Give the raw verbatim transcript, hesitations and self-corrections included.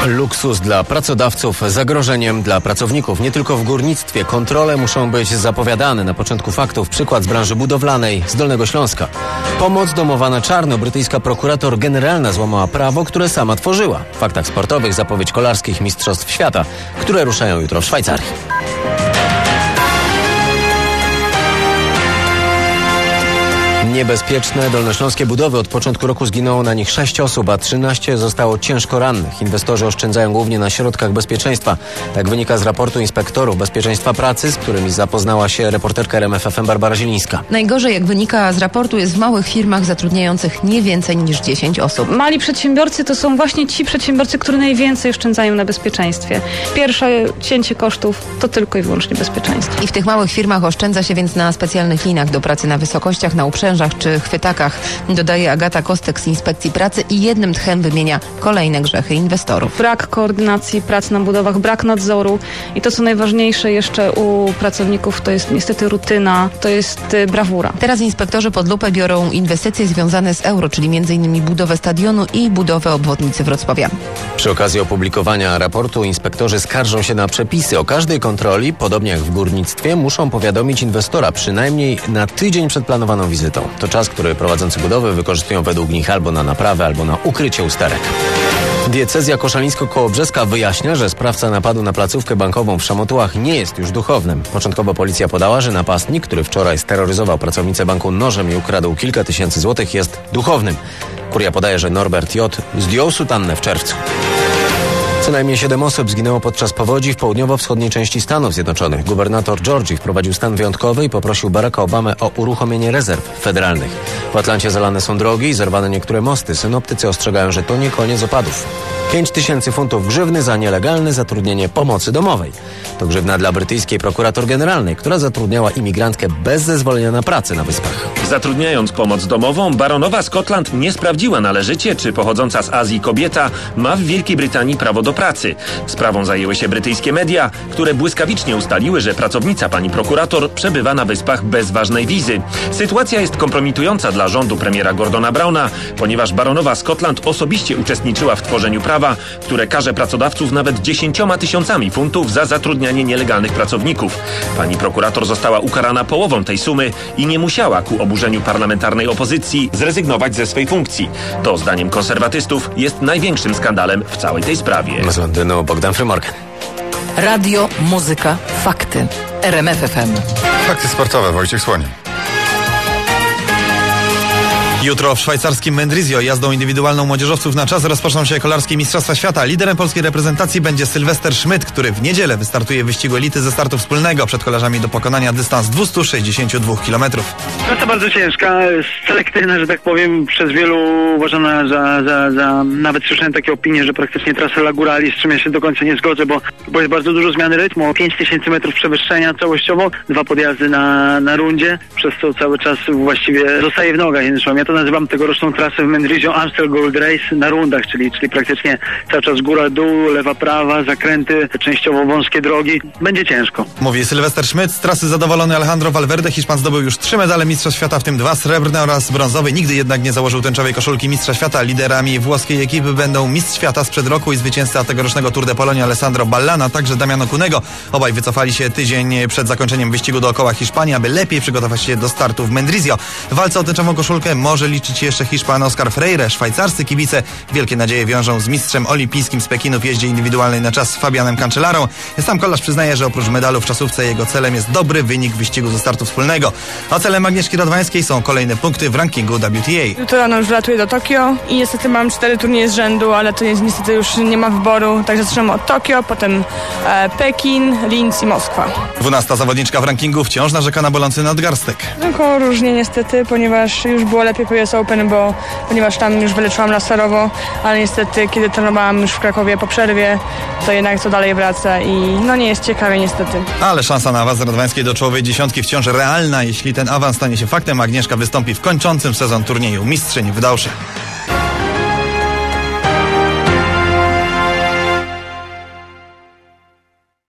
Luksus dla pracodawców, zagrożeniem dla pracowników. Nie tylko w górnictwie. Kontrole muszą być zapowiadane. Na początku faktów przykład z branży budowlanej z Dolnego Śląska. Pomoc domowa na czarno. Brytyjska prokurator generalna złamała prawo, które sama tworzyła. W faktach sportowych zapowiedź kolarskich mistrzostw świata, które ruszają jutro w Szwajcarii. Niebezpieczne dolnośląskie budowy. Od początku roku zginęło na nich sześć osób, a trzynaście zostało ciężko rannych. Inwestorzy oszczędzają głównie na środkach bezpieczeństwa. Tak wynika z raportu inspektorów bezpieczeństwa pracy, z którymi zapoznała się reporterka R M F F M Barbara Zielińska. Najgorzej, jak wynika z raportu, jest w małych firmach zatrudniających nie więcej niż dziesięć osób. Mali przedsiębiorcy to są właśnie ci przedsiębiorcy, którzy najwięcej oszczędzają na bezpieczeństwie. Pierwsze cięcie kosztów to tylko i wyłącznie bezpieczeństwo. I w tych małych firmach oszczędza się więc na specjalnych linach do pracy na wysokościach, na uprzężach czy chwytakach, dodaje Agata Kostek z Inspekcji Pracy i jednym tchem wymienia kolejne grzechy inwestorów. Brak koordynacji pracy na budowach, brak nadzoru i to, co najważniejsze jeszcze u pracowników, to jest niestety rutyna, to jest brawura. Teraz inspektorzy pod lupę biorą inwestycje związane z euro, czyli między innymi budowę stadionu i budowę obwodnicy Wrocławia. Przy okazji opublikowania raportu inspektorzy skarżą się na przepisy. O każdej kontroli, podobnie jak w górnictwie, muszą powiadomić inwestora przynajmniej na tydzień przed planowaną wizytą. To czas, który prowadzący budowy wykorzystują według nich albo na naprawę, albo na ukrycie usterek. Diecezja koszalińsko-kołobrzeska wyjaśnia, że sprawca napadu na placówkę bankową w Szamotułach nie jest już duchownym. Początkowo policja podała, że napastnik, który wczoraj steroryzował pracownicę banku nożem i ukradł kilka tysięcy złotych, jest duchownym. Kuria podaje, że Norbert J. zdjął sutannę w czerwcu. Co najmniej siedem osób zginęło podczas powodzi w południowo-wschodniej części Stanów Zjednoczonych. Gubernator Georgii wprowadził stan wyjątkowy i poprosił Baracka Obamę o uruchomienie rezerw federalnych. W Atlancie zalane są drogi i zerwane niektóre mosty. Synoptycy ostrzegają, że to nie koniec opadów. pięć tysięcy funtów grzywny za nielegalne zatrudnienie pomocy domowej. To grzywna dla brytyjskiej prokurator generalnej, która zatrudniała imigrantkę bez zezwolenia na pracę na Wyspach. Zatrudniając pomoc domową, baronowa Scotland nie sprawdziła należycie, czy pochodząca z Azji kobieta ma w Wielkiej Brytanii prawo do pracy. Sprawą zajęły się brytyjskie media, które błyskawicznie ustaliły, że pracownica pani prokurator przebywa na Wyspach bez ważnej wizy. Sytuacja jest kompromitująca dla rządu premiera Gordona Browna, ponieważ baronowa Scotland osobiście uczestniczyła w tworzeniu prawa, które karze pracodawców nawet dziesięcioma tysiącami funtów za zatrudnianie nielegalnych pracowników. Pani prokurator została ukarana połową tej sumy i nie musiała ku oburzeniu parlamentarnej opozycji zrezygnować ze swej funkcji. To zdaniem konserwatystów jest największym skandalem w całej tej sprawie. Z Londynu Bogdan Frymorgan. Radio, muzyka, fakty. R M F F M. Fakty sportowe, Wojciech Słoń. Jutro w szwajcarskim Mendrisio jazdą indywidualną młodzieżowców na czas rozpoczną się kolarskie Mistrzostwa Świata. Liderem polskiej reprezentacji będzie Sylwester Schmidt, który w niedzielę wystartuje w wyścigu elity ze startu wspólnego. Przed kolarzami do pokonania dystans dwieście sześćdziesiąt dwa kilometrów. Trasa bardzo ciężka, selektywna, że tak powiem, przez wielu uważana za, za, za... Nawet słyszałem takie opinie, że praktycznie trasa Lagurali, z czym ja się do końca nie zgodzę, bo, bo jest bardzo dużo zmiany rytmu. pięć tysięcy metrów przewyższenia całościowo, dwa podjazdy na, na rundzie, przez co cały czas właściwie zostaje w nogach. Ja to nazywam tegoroczną trasę w Mendrisio Amstel Gold Race na rundach, czyli, czyli praktycznie cały czas góra, dół, lewa, prawa, zakręty, częściowo wąskie drogi. Będzie ciężko. Mówi Sylwester Schmidt. Z trasy zadowolony Alejandro Valverde. Hiszpan zdobył już trzy medale Mistrzostw Świata, w tym dwa srebrne oraz brązowy. Nigdy jednak nie założył tęczowej koszulki Mistrza Świata. Liderami włoskiej ekipy będą Mistrz Świata sprzed roku i zwycięzca tegorocznego Tour de Polonia Alessandro Ballana, także Damiano Cunego. Obaj wycofali się tydzień przed zakończeniem wyścigu dookoła Hiszpanii, aby lepiej przygotować się do startu w Mendrisio. W walce o tęczową koszulkę może liczyć jeszcze Hiszpan Oscar Freire. Szwajcarscy kibice wielkie nadzieje wiążą z mistrzem olimpijskim z Pekinu w jeździe indywidualnej na czas Fabianem Cancellarą. Sam kolarz przyznaje, że oprócz medalu w czasówce jego celem jest dobry wynik wyścigu ze startu wspólnego. A celem Agnieszki Radwańskiej są kolejne punkty w rankingu W T A. Jutro rano już wylatuję do Tokio i niestety mam cztery turnieje z rzędu, ale to jest, niestety już nie ma wyboru. Także zaczynamy od Tokio, potem e, Pekin, Linz i Moskwa. Dwunasta zawodniczka w rankingu wciąż narzeka na bolący nadgarstek. Tylko różnie niestety, ponieważ już było lepiej po U S Open, bo ponieważ tam już wyleczyłam laserowo, ale niestety kiedy trenowałam już w Krakowie po przerwie, to jednak to dalej wraca i no nie jest ciekawie niestety. Ale szansa na awans Radwańskiej do czołowej dziesiątki wciąż realna. Jeśli ten awans stanie się faktem, Agnieszka wystąpi w kończącym sezon turnieju Mistrzyń w Dausze.